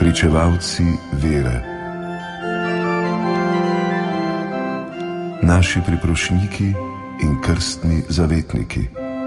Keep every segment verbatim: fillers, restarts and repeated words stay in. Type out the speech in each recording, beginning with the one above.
pričevalci vere, naši priprošniki in krstni zavetniki.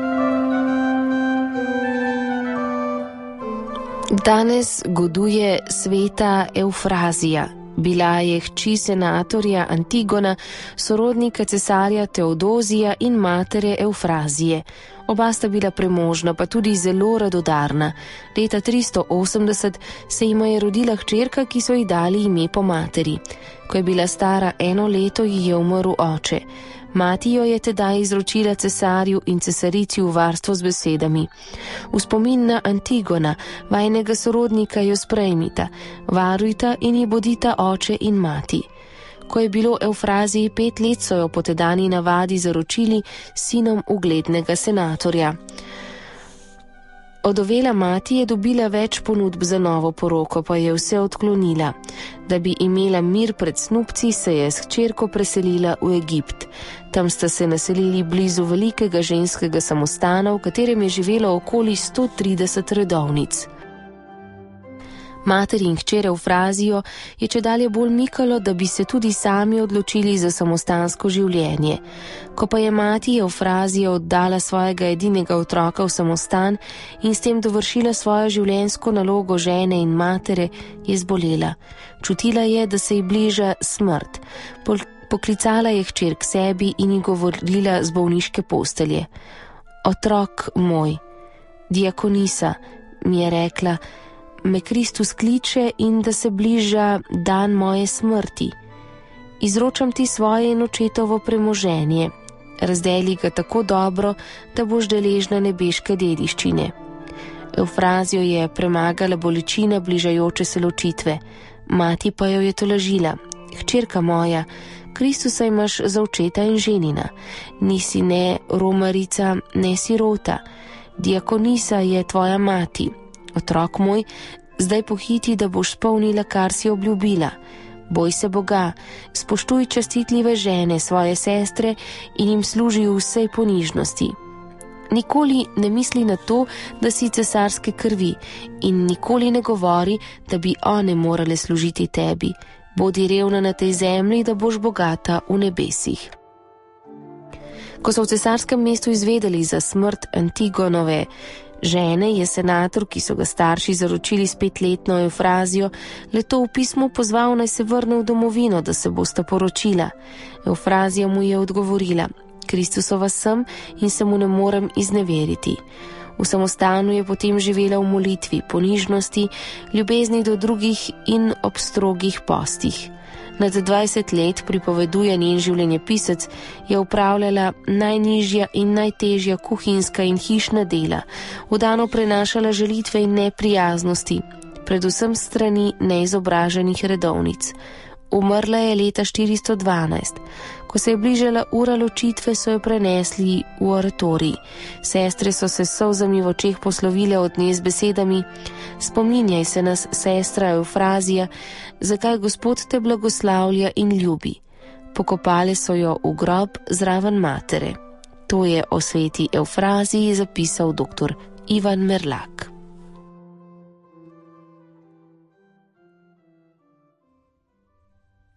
Danes goduje sveta Evfrazija. Bila je hči senatorja Antigona, sorodnika cesarja Teodozija in matere Evfrazije. Oba sta bila premožna, pa tudi zelo radodarna. Leta tristo osemdeset se jima je rodila hčerka, ki so ji dali ime po materi. Ko je bila stara eno leto, ji je umrl oče. Mati jo je tedaj izročila cesarju in cesarici v varstvo z besedami: v spomin na Antigona, vajnega sorodnika, jo sprejmita, varujta in ji bodita oče in mati. Ko je bilo Evfraziji pet let, so jo po tedajni navadi zaročili sinom uglednega senatorja. Odovela mati je dobila več ponudb za novo poroko, pa je vse odklonila. Da bi imela mir pred snubci, se je s hčerko preselila v Egipt. Tam sta se naselili blizu velikega ženskega samostana, v katerem je živelo okoli sto trideset redovnic. Mater in hčer Evfrazijo je čedalje bolj mikalo, da bi se tudi sami odločili za samostansko življenje. Ko pa je mati Evfrazija oddala svojega edinega otroka v samostan in s tem dovršila svojo življenjsko nalogo žene in matere, je zbolela. Čutila je, da se ji bliža smrt. Poklicala je hčer k sebi in ji govorila z bolniške postelje. Otrok moj, diakonisa, mi je rekla, me Kristus kliče in da se bliža dan moje smrti. Izročam ti svoje in očetovo premoženje. Razdeli ga tako dobro, da boš deležna nebeške dediščine. Evfrazijo je premagala bolečina bližajoče se ločitve. Mati pa jo je tolažila. Hčerka moja, Kristusa imaš za očeta in ženina. Nisi ne romarica, ne sirota. Diakonisa je tvoja mati. Otrok moj, zdaj pohiti, da boš spolnila, kar si obljubila. Boj se Boga, spoštuj častitljive žene, svoje sestre in jim služi v vsej ponižnosti. Nikoli ne misli na to, da si cesarske krvi, in nikoli ne govori, da bi one morale služiti tebi. Bodi revna na tej zemlji, da boš bogata v nebesih. Ko so v cesarskem mestu izvedeli za smrt Antigonove žene, je senator, ki so ga starši zaročili s petletno Evfrazijo, leto v pismu pozval, naj se vrne v domovino, da se bosta poročila. Evfrazija mu je odgovorila: Kristusova sem in se mu ne morem izneveriti. V samostanu je potem živela v molitvi, ponižnosti, ljubezni do drugih in ob strogih postih. Nad dvajset let, pripoveduje njen življenjepisec, je upravljala najnižja in najtežja kuhinjska in hišna dela, vdano prenašala žalitve in neprijaznosti, predvsem strani neizobraženih redovnic. Umrla je leta štiristo dvanajst. Ko se je bližala ura ločitve, so jo prenesli v oratorij. Sestre so se s solzami v očeh poslovile od nje z besedami: spominjaj se nas, sestra Evfrazija, zakaj Gospod te blagoslavlja in ljubi. Pokopale so jo v grob zraven matere. To je o sveti Evfraziji zapisal doktor Ivan Merlak.